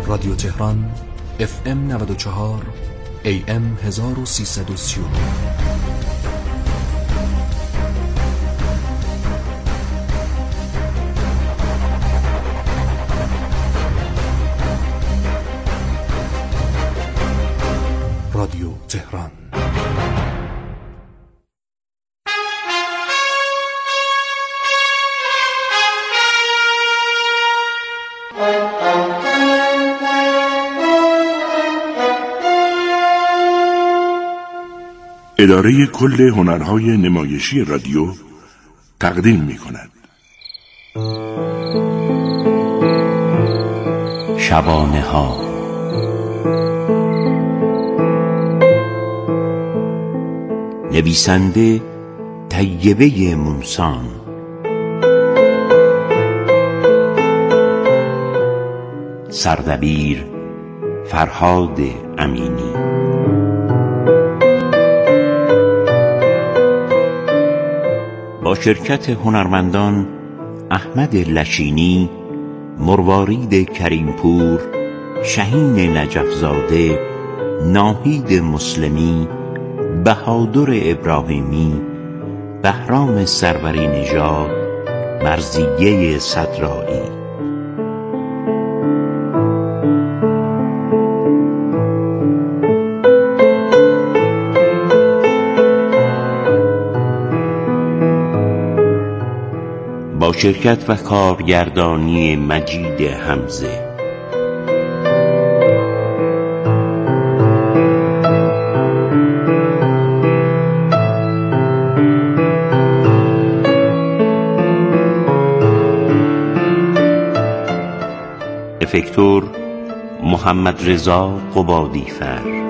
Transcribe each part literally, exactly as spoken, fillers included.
رادیو تهران اف ام نود و چهار ای ام هزار و سیصد و سی و نه. رادیو تهران. اداره کل هنرهای نمایشی رادیو تقدیم می کند شبانه ها. نویسنده طیبه موسان، سردبیر فرهاد امینی. با شرکت هنرمندان احمد لشینی، مروارید کریمپور، شهین نجفزاده، ناهید مسلمی، بهادر ابراهیمی، بهرام سروری نژاد، مرضیه صدرایی. با شرکت و کارگردانی مجید حمزه. افکتور محمد رضا قبادیفر.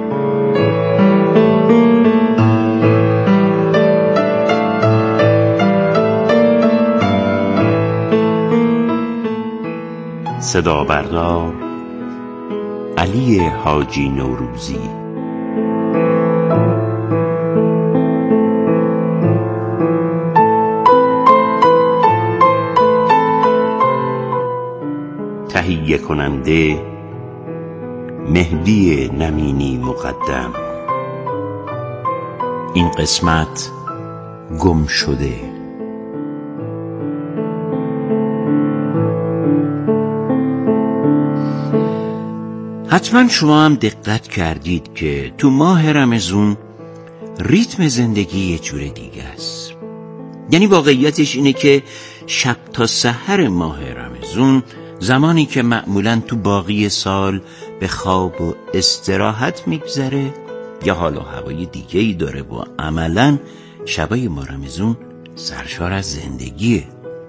صدا بردار علی حاجی نوروزی. تهیه کننده مهدی نمینی مقدم. این قسمت گم شده. حتما شما هم دقت کردید که تو ماه رمضان ریتم زندگی یه جور دیگه است. یعنی واقعیتش اینه که شب تا سحر ماه رمضان زمانی که معمولاً تو باقی سال به خواب و استراحت میگذره یا حال و هوای دیگه‌ای داره و عملاً شبای ماه رمضان سرشار از زندگیه.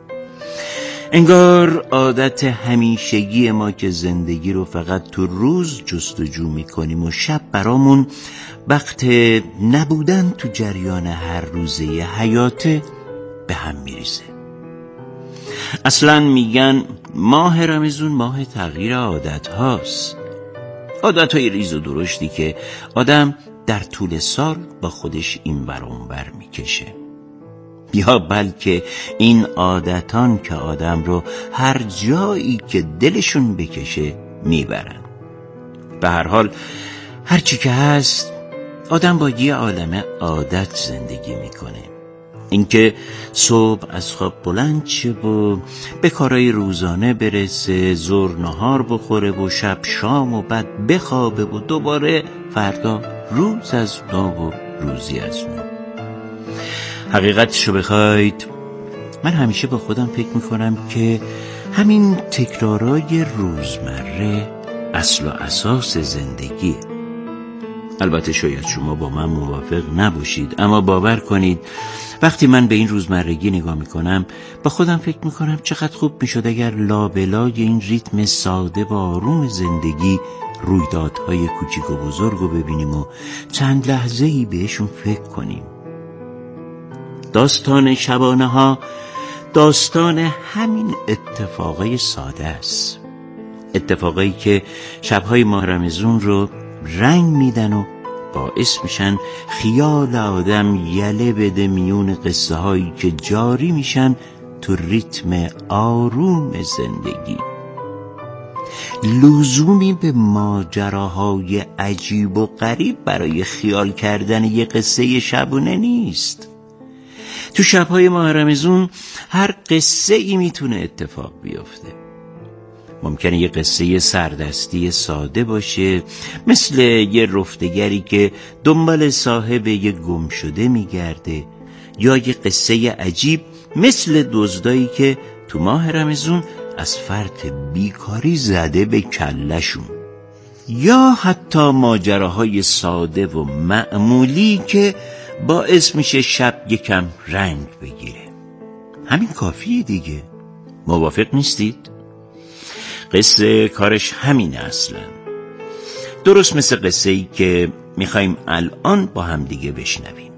انگار عادت همیشگی ما که زندگی رو فقط تو روز جستجو میکنیم و شب برامون وقت نبودن تو جریان هر روزه حیاته به هم میریزه. اصلا میگن ماه رمضان ماه تغییر عادت هاست، عادت های ریز و درشتی که آدم در طول سال با خودش این ور اون ور میکشه، یا بلکه این عادتان که آدم رو هر جایی که دلشون بکشه میبرن. به هر حال هرچی که هست آدم با یه عالمه عادت زندگی میکنه. اینکه صبح از خواب بلند شه و به کارهای روزانه برسه، ظهر نهار بخوره و شب شام و بعد بخوابه و دوباره فردا روز از نو و روزی از نو. حقیقتشو بخواید من همیشه با خودم فکر میکنم که همین تکرارای روزمره اصل و اساس زندگیه. البته شاید شما با من موافق نباشید، اما باور کنید وقتی من به این روزمرگی نگاه میکنم با خودم فکر میکنم چقدر خوب میشد اگر لابلای این ریتم ساده و آروم زندگی رویدادهای کوچیک و بزرگ رو ببینیم و چند لحظه‌ای بهشون فکر کنیم. داستان شبانه ها داستان همین اتفاقای ساده است، اتفاقایی که شبهای ماه رمضان رو رنگ میدن و باعث میشن خیال آدم یله بده میون قصه هایی که جاری میشن تو ریتم آروم زندگی. لزومی به ماجراهای عجیب و غریب برای خیال کردن یه قصه شبونه نیست. تو شبهای ماه رمضان هر قصه ای میتونه اتفاق بیفته. ممکنه یه قصه سردستی ساده باشه، مثل یه رفتگری که دنبال صاحب یه گم شده میگرده، یا یه قصه عجیب مثل دزدایی که تو ماه رمضان از فرط بیکاری زده به کلشون، یا حتی ماجراهای ساده و معمولی که باعث میشه شب یکم رنگ بگیره. همین کافیه دیگه. موافق نیستید؟ قصه کارش همینه اصلا. درست مثل قصه ای که میخوایم الان با هم دیگه بشنویم.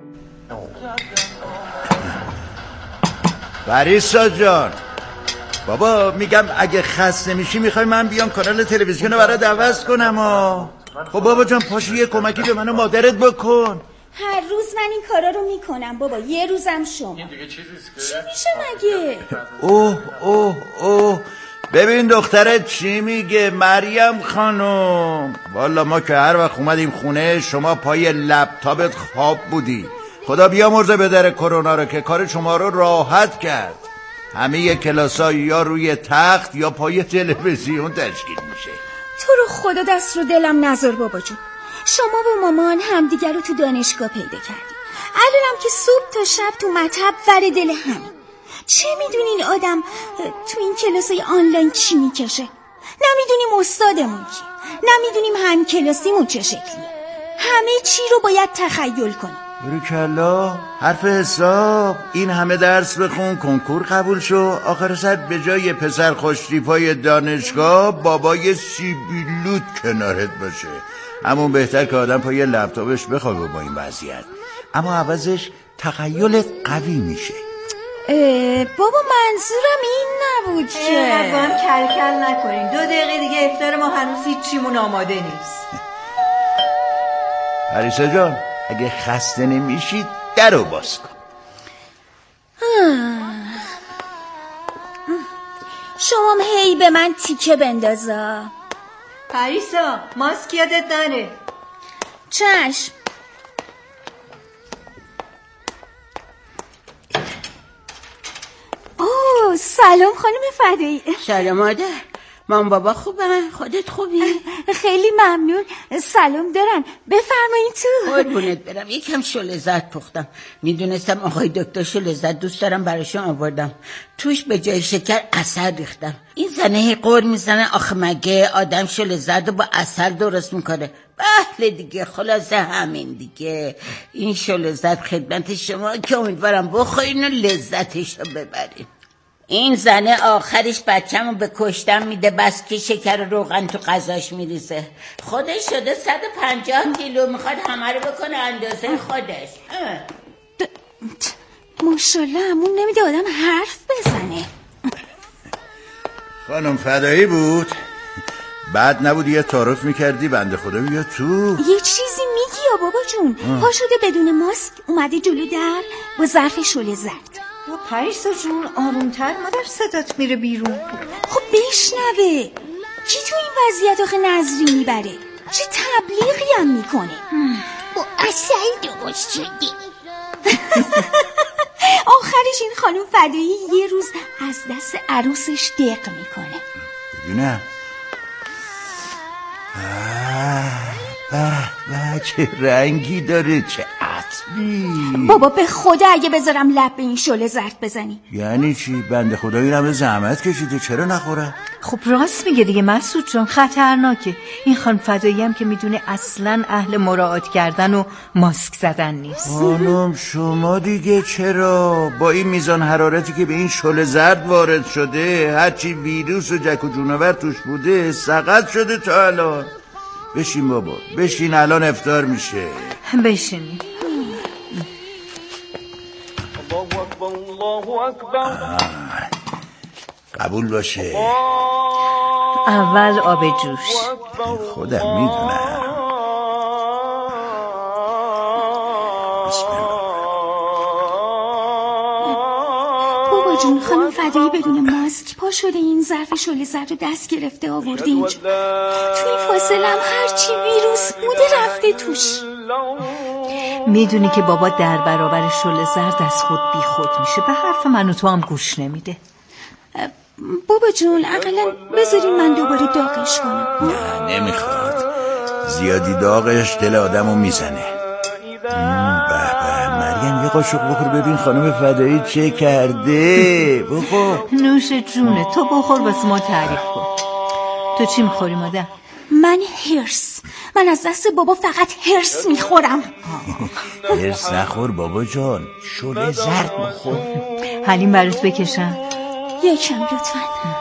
پریسا جان، بابا میگم اگه خسته میشی میخوای من بیام کانال تلویزیون رو برات عوض کنم ها. خب بابا جان پاشو یه کمکی به من و مادرت بکن. هر روز من این کارا رو میکنم بابا، یه روزم شما. چی میشه مگه؟ اوه اوه اوه ببین دخترت چی میگه مریم خانم. والا ما که هر وقت اومدیم خونه شما پای لپتاپت خواب بودی. خدا بیامرزه به در کرونا رو که کار شما رو راحت کرد. همه کلاس‌ها یا روی تخت یا پای تلویزیون تشکیل میشه. تو رو خدا دست رو دلم نذار بابا جون. شما و مامان همدیگر رو تو دانشگاه پیدا کردیم، الانم که صبح تا شب تو مطب ور دل همین. چه میدونین آدم تو این کلاسای آنلاین چی میکشه؟ نمیدونیم استادمون کی، نمیدونیم هم کلاسیمون چه شکلیه. همه چی رو باید تخیل کنیم. بریکلا حرف حساب. این همه درس بخون، کنکور قبول شو، آخر سر به جای پسر خوشتیپای دانشگاه بابای سیبیلوت کنارت باشه. همون بهتر که آدم پای لپتاپش بخوابه با این وضعیت، اما عوضش تخیلت قوی میشه. بابا منظورم این نبود که. با هم کل کل نکنین، دو دقیقه دیگه افطار ما هنوز هیچیمون آماده نیست. پریسا جان اگه خسته نمیشید در رو باز کن. شما هی به من تیکه بندازا. پریسا ماسک یادت نره. چشم. اوه سلام خانم فدایی. سلام مادر، مام بابا خوبن؟ خودت خوبی؟ خیلی ممنون. سلام دارن، بفرمایید تو. قربونت برم. یکم شله زرد پختم، میدونستم آقای دکتر شله زرد دوست دارم براشون آوردم. توش به جای شکر عسل ریختم. این زنه قور میزنه آخه مگه آدم شله زرد با عسل درست میکنه؟ بله دیگه، خلاصه همین دیگه. این شله زرد خدمت شما که امیدوارم بخورین و لذتشو ببرین. این زنه آخرش بچه‌مو به کشتن میده بس که شکر و روغن تو غذاش میریزه. خودش شده صد و پنجاه کیلو، میخواد همه رو بکنه اندازه خودش. ماشالله همون نمیده آدم حرف بزنه. خانم فدایی بود، بعد نبود یه تعارف میکردی بنده خدا بیا تو. یه چیزی میگی یا بابا جون؟ پا شده بدون ماسک اومده جلو در با ظرف شله زرد. و پریسا جون آرومتر، مادر صدات میره بیرون. خب بشنوه کی تو این وضعیت آخه نظری میبره؟ چه تبلیغی هم میکنه؟ با عسل درست شده. آخرش این خانم فدایی یه روز از دست عروسش دق میکنه. ببینم. به به چه رنگی داره، چه عطری. بابا به خدا اگه بذارم لب به این شله زرد بزنی. یعنی چی؟ بنده خدا این همه زحمت کشیده چرا نخوره؟ خب راست میگه دیگه مسعود جان، خطرناکه. این خانم فدایی هم که میدونه اصلا اهل مراعات کردن و ماسک زدن نیست. خانم شما دیگه چرا؟ با این میزان حرارتی که به این شله زرد وارد شده، هرچی ویروس و جک و جونور توش بوده سقط شده تا الان. بشین بابا بشین، الان افطار میشه. بشین. قبول باشه. اول آب جوش. خودم میدونم. بابا جون خانم فدایی بدون ماسک پا شده این ظرف شله زرد رو دست گرفته آورده اینجا. تو این فاصله هم هرچی ویروس بوده رفته توش. میدونی که بابا در برابر شله زرد از خود بی خود میشه، به حرف من و تو هم گوش نمیده. بابا جون اقلا بذارین من دوباره داغش کنم. نه نمیخواد، زیادی داغش دل آدمو میزنه. به به مریم یه قاشق بخور ببین خانم فدایی چه کرده. بخور. نوش جونه، تو بخور واسه ما تعریف کن. تو چی میخوری مادر؟ من هرس. من از دست بابا فقط هرس میخورم. هرس نخور بابا جان، شله زرد بخور. حلیم برات بکشم؟ یکم لطفا.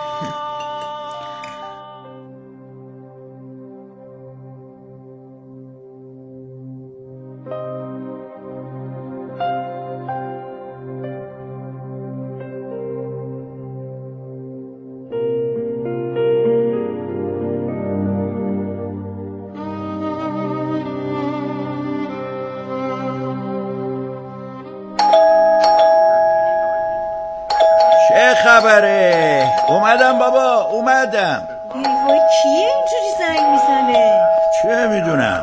چه خبره؟ اومدم بابا اومدم. وای کیه اینجوری زنگ میزنه؟ چه میدونم.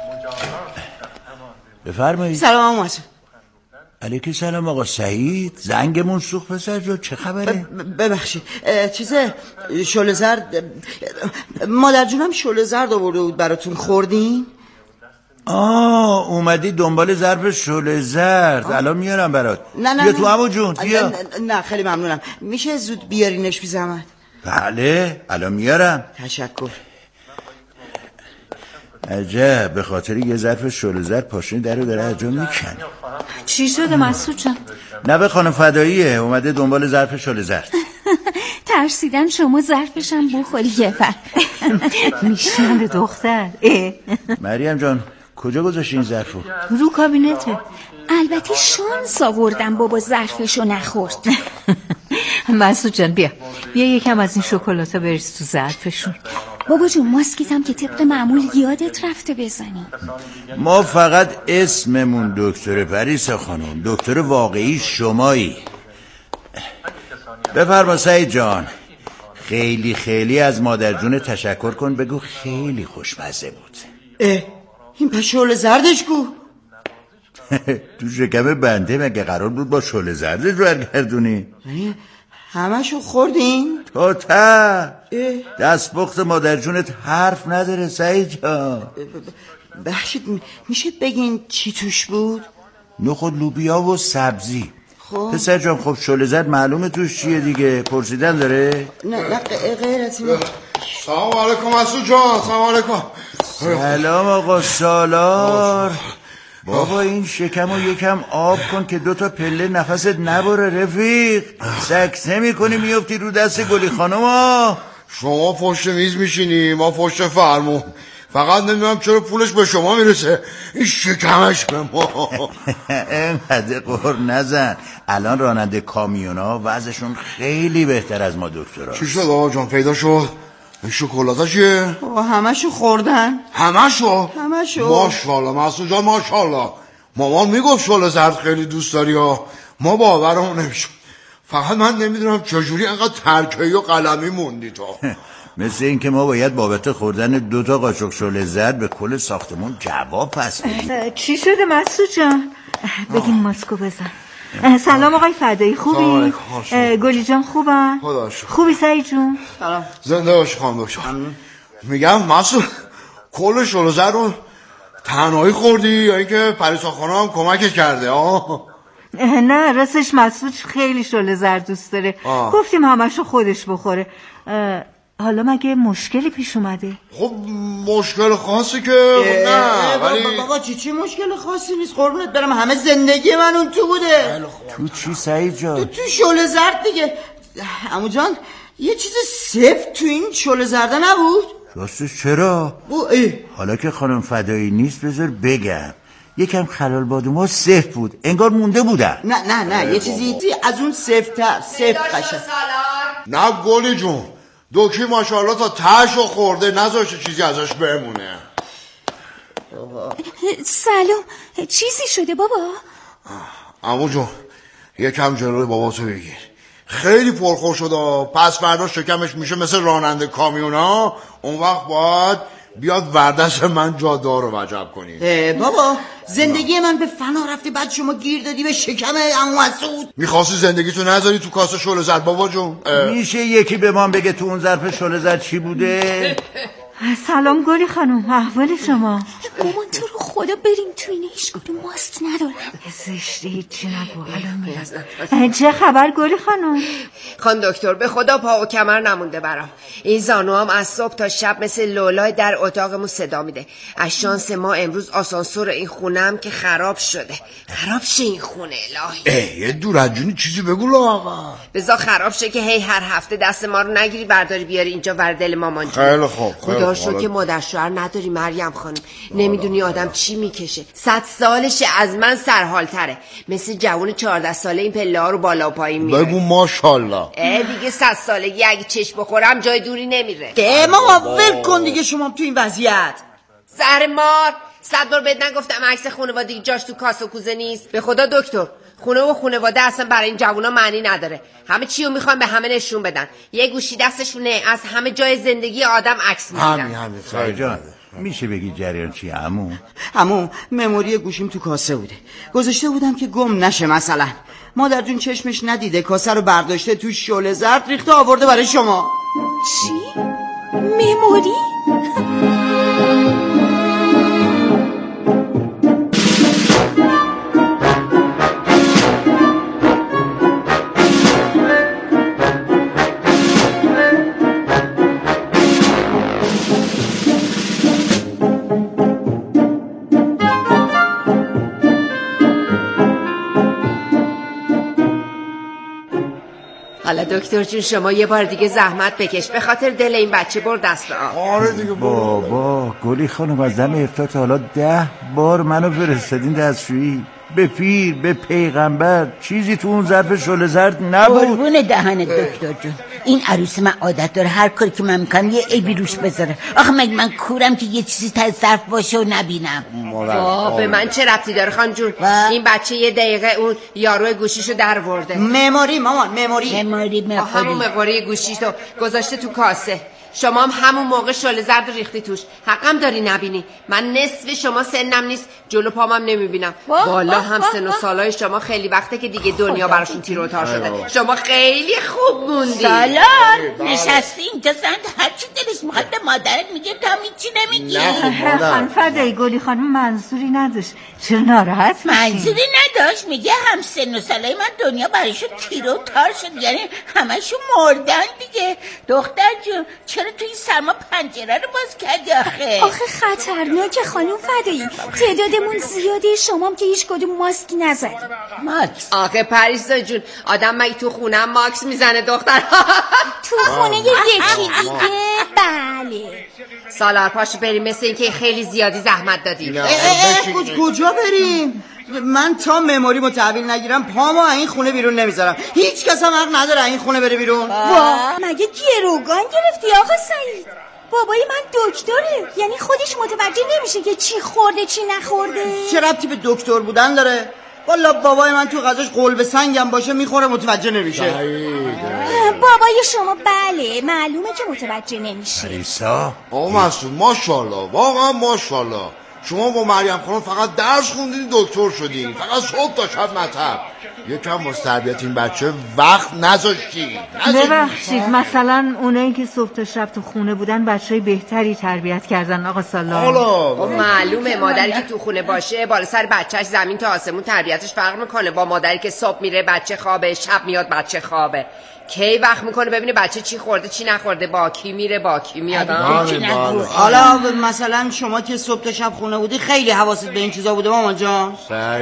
بفرمایید. سلام آقا محسن. علیکی سلام آقا سعید. زنگمون سوخت پسر جو، چه خبره؟ ببخشید چیزه شله زرد مادر جونم شله زرد آورده بود براتون، خوردین؟ آه اومدی دنبال ظرف شله زرد. الان میارم برات. نه نه بیا نه. تو عمو جون بیا. نه, نه, نه خیلی ممنونم. میشه زود بیارینش بی زحمت؟ بله الان میارم. تشکر. عجب به خاطر یه ظرف شله زرد پاشنی در رو داره از جا میکنه. چی شده مسعود جان؟ نه به خانم فداییه، اومده دنبال ظرف شله زرد. ترسیدن شما ظرفشم بخوری یه فر. میشنده دختر. مریم جان کجا گذاشتی این ظرفو؟ رو کابینته. البته شانس آوردم بابا ظرفشو نخورد. مسعود جان بیا بیا یکم از این شکلاتا بریز تو ظرفشون. بابا جون ماسکیتم که طبق معمول یادت رفته بزنی. ما فقط اسممون دکتر پریسا خانم، دکتر واقعی شمایی. بفرما سعید جان. خیلی خیلی از مادر جون تشکر کن، بگو خیلی خوشمزه بود. اه این پس شله زردش کو؟ تو شکم بنده مگه قرار بود با شله زردش رو برگردونی؟ همشو خوردین؟ تا تا دست بخت مادر جونت حرف نداره سعید جان. بخشید میشه بگین چی توش بود؟ نخود لوبیا و سبزی. خب پسر جان خب شله زرد معلومه توش چیه دیگه، پرسیدن داره؟ نه نه غیر از اینه. سلام علیکم مسعود جان. سلام علیکم. سلام آقا سالار. بابا این شکمو یکم آب کن که دوتا پله نفست نبره رفیق. سکته میکنی میفتی رو دست گلی خانم ها. شما پشت میز میشینی ما پشت فرمون، فقط نمیدونم چرا پولش به شما میرسه، این شکمش به ما. اینقدر قهر نزن، الان راننده کامیونا وضعشون خیلی بهتر از ما دکترها. چی شد آقا جان پیدا شد؟ این شکلاتا چیه؟ بابا همشو خوردن. همشو؟ همشو. ماشاءالله مسعود جان ماشاءالله. مامان میگفت شله زرد خیلی دوست داری ها، ما باورمون نمیشه. فقط من نمیدونم چجوری انقدر ترکه‌ای و قلمی موندی تو. مثل این که ما باید بابت خوردن دو تا قاشق شله زرد به کل ساختمون جواب پس بدیم. چی شده مسعود جان؟ بگیم ماسکو بزن. سلام آقای فدایی، خوبی؟ گلی جان خوبم؟ خدا شکر. خوبی سعید جون؟ سلام. زنده باشی خانم دکتر. میگم مسعود کل شله زرد رو تنهایی خوردی یا اینکه پریسا خانم هم کمکت کرده؟ آه نه راستش مسعود خیلی شله زرد دوست داره. آه. گفتیم همشو خودش بخوره. حالا مگه مشکلی پیش اومده؟ خب مشکل خاصی که نه ولی بابا چی چی مشکل خاصی نیست قربونت برم، همه زندگی من اون تو بوده. تو چی سعید جان؟ تو تو شله زرد دیگه. عمو جان یه چیز سفت تو این شله زرده نبود؟ راستش چرا؟ حالا که خانم فدایی نیست بذار بگم، یکم خلال بادوما سفت بود، انگار مونده بودن. نه نه نه یه چیزی از اون سفت‌تر، سفت قشنگ. نه گلی جون دوکی ماشاءالله تا تاشو خورده نذاشته چیزی ازش بمونه. سلام چیزی شده بابا؟ عمو جون یکم جلوی بابا تو بگیر، خیلی پرخور شده. پس فردا شکمش میشه مثل راننده کامیونا، اون وقت باید بیاد وردش من جا دار و وجب کنی. بابا زندگی من به فنا رفته، بعد شما گیر دادی به شکم عمو مسعود. میخواستی زندگی تو نذاری تو کاسه شله زرد بابا جون؟ میشه یکی به من بگه تو اون ظرف شله زرد چی بوده؟ سلام گلی خانم، احوال شما؟ مامان تو رو خدا بریم تو اینه، هیچ کدوم ماسک ندارم. زشتی هیچی نگو، الان میرم. چه خبر گلی خانم؟ خان دکتر به خدا پا و کمر نمونده برام. این زانو هم از صبح تا شب مثل لولای در اتاقمون صدا میده. از شانس ما امروز آسانسور این خونم که خراب شده. خراب شه این خونه الهی. اه یه دور از جونی چیزی بگو آقا. بذار خراب شه که هی هر هفته دست ما رو نگیری برداری بیاری اینجا وردل مامان جون. خیلی خوب. خدا شو که مادر شوهر نداری مریم خانم. نمیدونی آدم چی میکشه. صد سالشه از من سرحالتره. مثل جوون چهارده ساله این پله ها رو بالا و پایین میره. بگو ماشاءالله. اه دیگه صد سالگی اگه چشم بخورم جای دوری نمیره. ده ماما ول کن دیگه شما تو این وضعیت. زهر مار صد بار بهت نگفتم عکس خانوادگی جاش تو کاسه و کوزه نیست؟ به خدا دکتر خونه و خانواده اصلا برای این جوونا معنی نداره. همه چی رو میخوان به همه نشون بدن. یه گوشی دستشونه از همه جای زندگی آدم عکس میگیرن. همین همین سای جان میشه بگی جریان چی عمو؟ عمو مموری گوشیم تو کاسه بوده، گذاشته بودم که گم نشه. مثلا مادر جون چشمش ندیده، کاسه رو برداشته تو شعله زرد ریخته آورده برای شما. چی؟ مموری؟ حالا دکتر جون شما یه بار دیگه زحمت بکش، به خاطر دل این بچه بر دست به آب. آره دیگه بابا گلی خانم از دم افطار تا حالا ده بار منو فرستادین دستشویی. به پیر به پیغمبر چیزی تو اون ظرف شله زرد نبود. قربون دهنت دکتر جون، این عروس من عادت داره هر کاری که من میکنم یه عیبی روش بذاره. آخه مگه من کورم که یه چیزی ته ظرف باشه و نبینم؟ وا به من چه ربطی داره خان جون؟ این بچه یه دقیقه اون یارو گوشیشو در ورده. مموری مامان مموری مموری مموری همون مموری گوشیشو گذاشته تو کاسه. شما هم همون موقع شعله زرد ریختی توش. حقم داری نبینی. من نصف شما سنم نیست، جلو پامم نمیبینم. والا هم سن و سالای شما خیلی وقته که دیگه دنیا براشون تیر و تار شده. شما خیلی خوب موندی. سالان نشستی اینجا زند هر چی دلش میخواد به مادرت میگه تا میچی نمیگی. خان فدای گلی خانم منظوری نداشت. چرا ناراحت میشی؟ منظوری نداشت، میگه هم سن و سالای من دنیا براشون تیر و تار شد، یعنی همشون مردن دیگه. دختر جون چرا تو این سرما پنجره رو باز کردی آخه؟ آخه خطرناکه خانم فدایی، تعدادمون زیاده، شمام که هیچ کدوم ماسکی نزدیم. ماکس آخه پریسا جون آدم مگه تو خونه ماکس میزنه دختر؟ تو خونه یکی دیگه. بله سالار پاشو بریم، مثل این که خیلی زیادی زحمت دادیم. کجا بریم؟ من تا مموری متحول نگیرم پامو این خونه بیرون نمیذارم. هیچ کس هم حق نداره این خونه بره بیرون. وا مگه گروگان گرفتی آقا سعید؟ بابای من دکتره، یعنی خودش متوجه نمیشه که چی خورده چی نخورده. چه ربطی به دکتر بودن داره؟ والا بابای من تو غذاش قلب سنگم باشه میخوره متوجه نمیشه. بابای شما بله معلومه که متوجه نمیشه. پریسا آقا مسعود ماشاءالله، واقعا ماشاءالله. شما با مریم خانم فقط درس خوندین دکتر شدین، فقط صبح تا شب مطب. یکم واسه تربیت این بچه وقت نذاشتی. ببخشید مثلا اونایی که صبح تا شب تو خونه بودن بچهای بهتری تربیت کردن آقا سالار. حالا معلومه مادری که تو خونه باشه بالا سر بچهش زمین تا آسمون تربیتش فرق میکنه با مادری که صبح میره بچه خوابه، شب میاد بچه خوابه. کی وقت میکنه ببینه بچه چی خورده چی نخورده، با کی میره با کی میاد. حالا مثلا شما که صبح تا شب خونه بودی خیلی حواست به این چیزا بوده مامان جان؟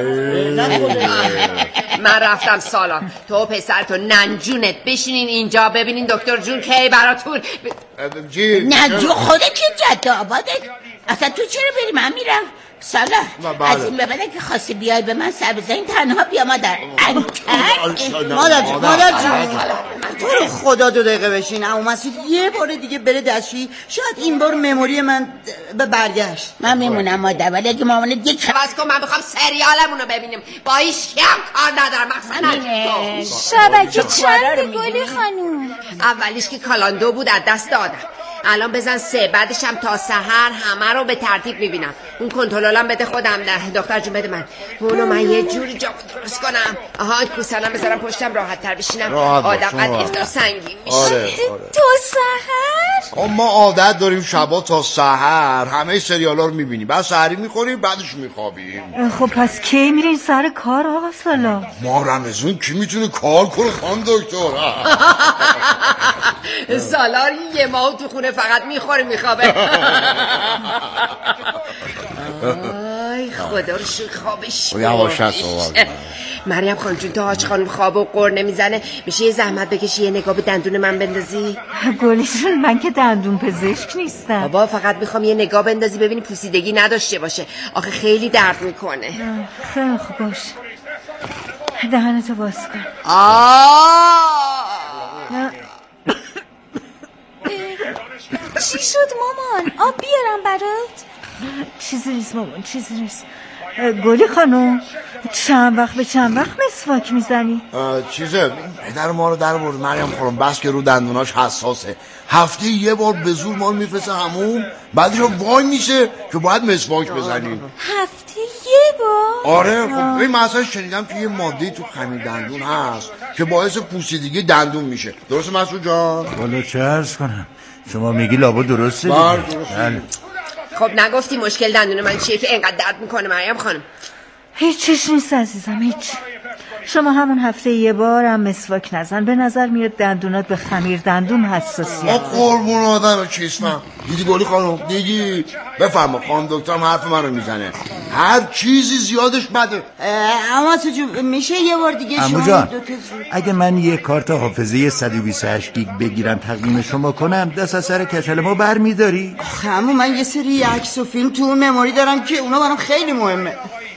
من رفتم سالان، تو پسرتو ننجونت بشینین اینجا ببینین دکتر جون کی براتون. ننجو خودت که جد آبادت، اصلا تو چرا بری؟ من میرم. سالار از این ببنه که خواستی بیای به من سر بزنی تنها بیا مادر. انتر مادر جون مادر جون تو رو خدا دو دقیقه بشین. اما مسعود یه بار دیگه بره دستشویی، شاید این بار مموری من به برگشت. من میمونم مادر، ولی اگه مامانت یک عوض کن من بخوام سریالمون رو ببینیم. با هیچ هم کار ندارم مخصوصا شبکه چند گلی خانوم؟ اولیش که کالاندو بود از دست دادم، الان بزن سه، بعدش هم تا سحر همه رو به ترتیب میبینم. اون کنترلم بده خودم. نه دختر جون بده من اونو، من یه جوری جا درست کنم. آها کوسانم بذارم پشتم راحت تر بشینم. آدم قد افطار سنگین میشه. آره، آره. تا سحر ما عادت داریم شبا تا سحر همه سریالا رو میبینیم، بعد سحری میخوریم بعدش میخوابیم. خب پس کی میرین سر کار آقا سالار؟ ما رمزون کی میتونه کار کنه خانم دکتر؟ سالار یه ماه تو خونه فقط میخوره میخوابه. آی خدا رو شکر خوابش یواشت مریم خانم جون، تا حاج خانم خواب و قر نمیزنه میشه یه زحمت بکشی یه نگاه به دندون من بندازی؟ گلیشون من که دندون پزشک نیستم بابا، فقط میخوام یه نگاه بندازی ببینی پوسیدگی نداشته باشه، آخه خیلی درد میکنه. خیلی خوب باشه، دهنتو باز کن. چی شد مامان؟ آب بیارم برات؟ چیزی نیست مامان، چیزی نیست. گلی خانم چند وقت به چند وقت مسواک میزنی؟ چیزه پدر ما رو در برد مریم خانم، بس که رو دندوناش حساسه، هفته یه بار به زور ما رو میفرسته همون، بعدش وای میشه که باید مسواک بزنیم. هفته یه بار؟ آره. خب این مثلا شنیدم که یه ماده تو خمیر دندون هست که باعث پوسیدگی دندون میشه. درسته مسعود جان؟ والا چه عرض کنم، شما میگی لابا درسته؟ بله. خب نگفتی مشکل دندون من چیه که اینقدر درد میکنه مریم خانم؟ هیچ چیز نیست عزیزم، هیچ. شما همون هفته یه بار هم مسواک نزن، به نظر میاد دندونات به خمیر دندون حساسیت. آ قربون آدم چیزم. دیدی گلی خانم؟ دیدی؟ بفرما خانم دکترم حرف منو میزنه، هر چیزی زیادش بده. اما تو میشه یه بار دیگه عمو جان اگه من یه کارت حافظه صد و بیست و هشت گیگ بگیرم تقدیم شما کنم، دست از سر کچل ما بر میداری؟ اما من یه سری عکس و فیلم تو اون مموری دارم که اونا برام خیلی مهمه.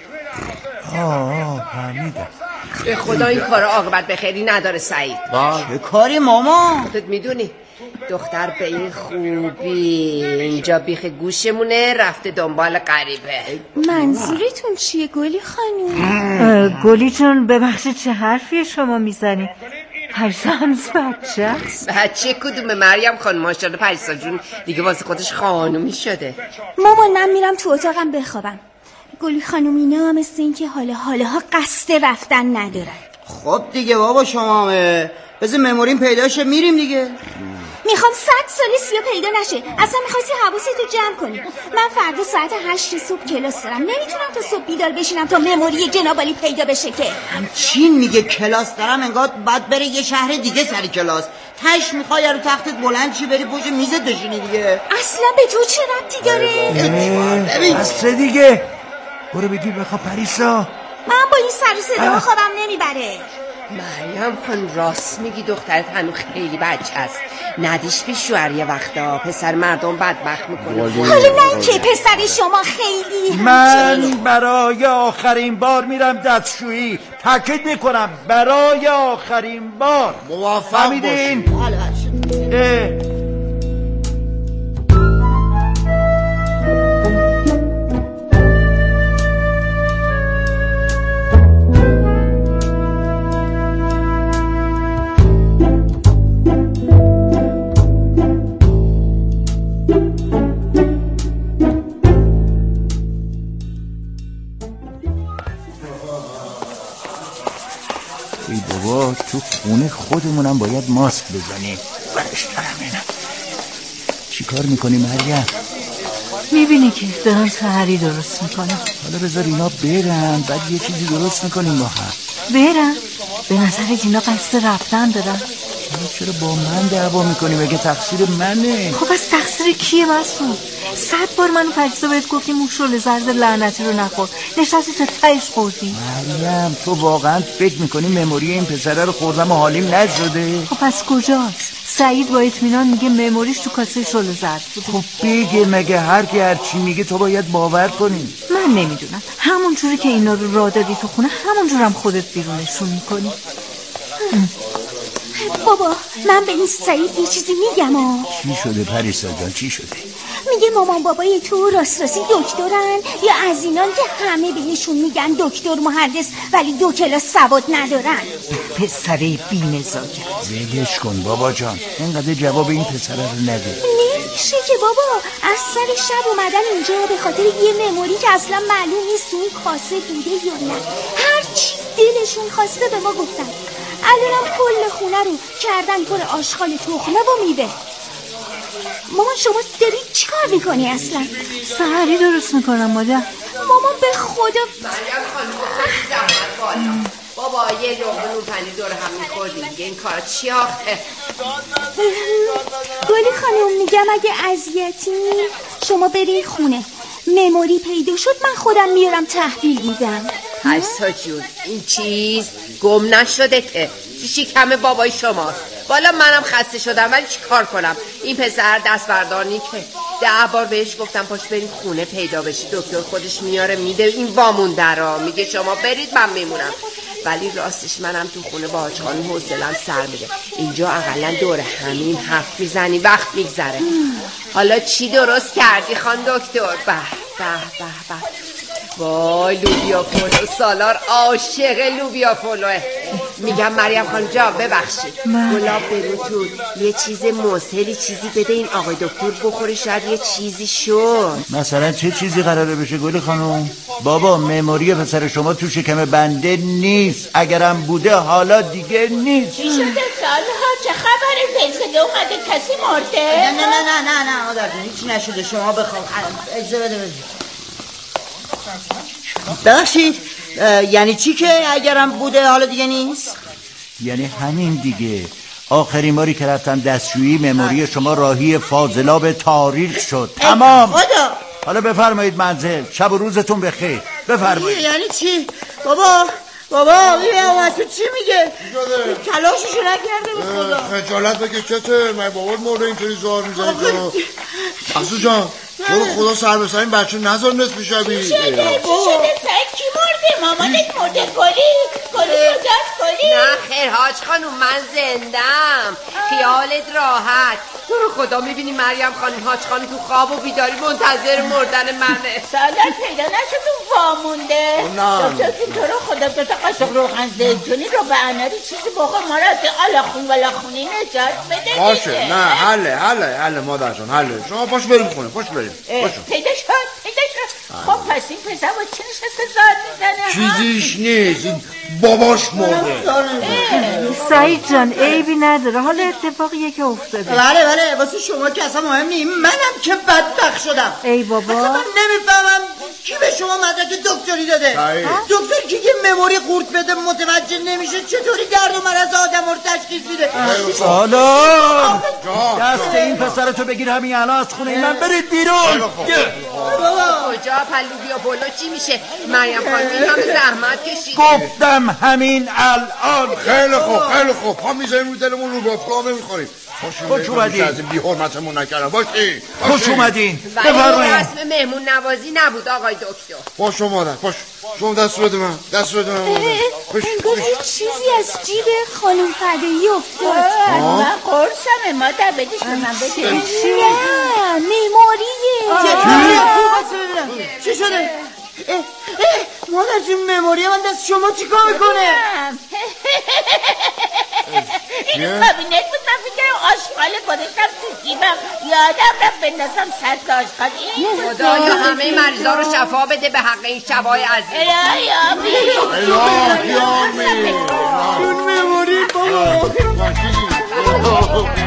آه فهمیدم. به خدا این کار عاقبت به خیری نداره سعید. چه کاری ماما؟ خودت میدونی دختر به این خوبی اینجا بیخ گوشمونه رفته دنبال غریبه. منظورتون چیه گلی خانوم؟ گلی جون ببخشید چه حرفی شما میزنی؟ پریسا هنوز بچه است. بچه کدومه مریم خانم؟ ماشاءالله پریسا جون دیگه واسه خودش خانومی شده. مامان من میرم تو اتاقم بخوابم. گلی خانوم اینا مثل این که حالا حالا ها قصد رفتن ندارن. خب دیگه بابا شما بذار مموریم پیدا شه میریم دیگه. میخوام صد سال سیا پیدا نشه. اصلا میخواستی حواستو جمع کنی. من فردا ساعت هشت صبح کلاس دارم، نمیتونم تا صبح بیدار بشینم تا مموری جنابالی پیدا بشه. که همچین میگه کلاس دارم انگار بعد بره یه شهر دیگه سر کلاس. تش میخوای رو تختت بلند چی بری پشت میزت بشینی دیگه. اصلا به تو چه ربطی داره؟ بسه دیگه، برو بگیر بخواب پریسا. من با این سر و صدا خوابم نمیبره. مریم خان راست میگی، دخترت هنو خیلی بچه است، ندیش پیش شوهر یه وقتا پسر مردم بدبخت میکنه. حالا نه که پسر شما خیلی من برای آخرین بار میرم دستشویی، تاکید میکنم برای آخرین بار. موفق باشید. تو خونه خودمونم باید ماسک بزنیم. برش دارم اینم. چی کار میکنی مریم؟ میبینی که دارم سحری درست میکنم. حالا بذار اینا برن بعد یه چیزی درست میکنیم با هم. برن؟ به نظرت اینا قصد رفتن دارن؟ چرا با من دعوا میکنی؟ مگه تقصیر منه؟ خب از تقصیر کیه مسعود؟ صد بار من و پریسا بهت گفتیم اون شله زرد لعنتی رو نخور، نشستی تا تهش خوردی. مریم تو واقعا فکر میکنی مموری این پسره رو خوردم و حالیم نشده؟ خب پس کجاست؟ سعید با اطمینان میگه مموریش تو کاسه شله زرد بود. خب بگه، مگه هر کی هر چی میگه تو باید باور کنی؟ من من نمیدونم، همون جوری که اینا رو راه دادی تو خونه همون جورم خودت بیرونشون میکنی. بابا من به این سعید یه چیزی میگم ها. چی شده پریسا جان؟ چی شده؟ میگه مامان بابای تو راست راستی دکترن یا از اینان که همه بهشون میگن دکتر مهندس ولی دو کلاس سواد ندارن. پسره بی‌نزاکت. ولش کن بابا جان، اینقدر جواب این پسره رو نده. نمیشه که بابا، از سر شب اومدن اینجا به خاطر یه مموری که اصلا معلوم نیست اون کاسه بوده یا نه. هر چی دلشون خواسته به ما گفتن. الانم کل خونه رو کردن پر آشغال تخمه و میوه. مامان شما دارید چی کار میکنی اصلا؟ سحری درست میکنم مادر. مامان به خدا مریم خانم خودی زحمت بالا. بابا یه لقمه نون پنیر دور هم میخوردیم دیگه، این کار چی آخه؟ گلی خانم میگم اگه اذیتی شما برید خونه، مموری پیدا شد من خودم میارم تحویل میدم. حیسا جون این چیز گم نشده که شکم بابای شماست. والا منم خسته شدم ولی چی کار کنم، این پسر دست بردارنی که ده بار بهش گفتم پاش برید خونه پیدا بشی، دکتر خودش میاره میده این وامونده را میگه شما برید من میمونم. ولی راستش منم تو خونه با حاج خانم حوصله‌ام سر میره، اینجا اقلا دور همین حرف میزنی وقت میگذره. حالا چی درست کردی خان دکتر؟ به به به به وای لوبیا پلو، سالار عاشق لوبیا پلوه. میگم مریم خانم جا ببخشید گلاب بروتون یه چیز مسهلی چیزی بده این آقای دکتر بخوره، شاید یه چیزی شد. مثلا چه چیزی قراره بشه گل خانم؟ بابا مموری پسر شما تو شکم بنده نیست، اگرم بوده حالا دیگه نیست. چی شده سالها؟ چه خبره؟ زلزله اومده؟ کسی مرده؟ نه نه نه نه نه مادر جون هیچی نشده، شما بخوام اجازه بده بده. ببخشید یعنی چی که اگرم بوده حالا دیگه نیست؟ یعنی همین دیگه، آخرین باری که رفتم دستشویی مموری شما راهی فاضلاب تاریخ شد. تمام. خدا حالا بفرمایید منزل، شب و روزتون بخیر. بفرمایید. یعنی چی؟ بابا بابا این آمد تو چی میگه؟ کلاششو نکرده به خدا. خجالت بکش چته؟ من بابات مرده اینطوری زار میزنی تو. افزو جان تو رو خدا سر به سر این بچه نذار نصف شبی. چی شده؟ چی شده؟ سعید کی مرده؟ مامانت مرده؟ گلی؟ گلی کجاست گلی؟ نه خیر حاج خانوم من زندم، خیالت راحت. تو رو خدا میبینی مریم خانم حاج خانم تو خواب و بیداری منتظر مردن منه. سالت پیدا نشد اون وامونده؟ دکتر که تو رو خدا دو تا قاشق روغن زیتونی رو به اناری چیزی بخور ما را از آلاخون ولاخونی نجات بده. باشه نه حله حله حله مادر جان حله. شما باش بریم خونه، باش بریم. پیدا شد پیدا شد. خب پس این پسر با چی نشسته زار میزنه؟ چیزیش نیست، این باباش مرده. سعید جان عیبی نداره، حالا اتفاقیه که افتاده. بله بله واسه شما که اصلا مهم نیست، منم که بدبخت شدم. ای بابا اصلا من نمیفهمم کی به شما مدرک دکتری داده؟ دکتر کی که مموری قورت بده متوجه نمیشه چطوری درد و مرض آدم رو تشخیص میده؟ سالار دست این پسرتو بگیر همین الان از خونه من برید بیرون. کجا پلوبیا پلو چی میشه؟ مریم خانم این همه زحمت کشید. گفتم همین الان. خیلی خوب خیلی خوب پا میزنیم رو دلمون رو با میخوریم. خوش اومدین. از این بی حرمتمون نکردم. باشی خوش اومدین. بفرمایید. رسم مهمون نوازی نبود آقای دکتر. باش مادر باش. شما دست بده من دست بده من. انگار چیزی از جیب خانم فدایی افتاد. من قرصمه مادر بدیش به من بده. نه مموریه. چی شده؟ مادر جون مموری من دست شما چیکار میکنه؟ این کابینت بود، من فکرم آشغال گذاشتم تو جیبم، یادم رفت بندازم سطل آشغال. این خدایا همه مریضا رو شفا بده به حق این شبای عزیز. الهی آمین الهی آمین. اون مموری بابا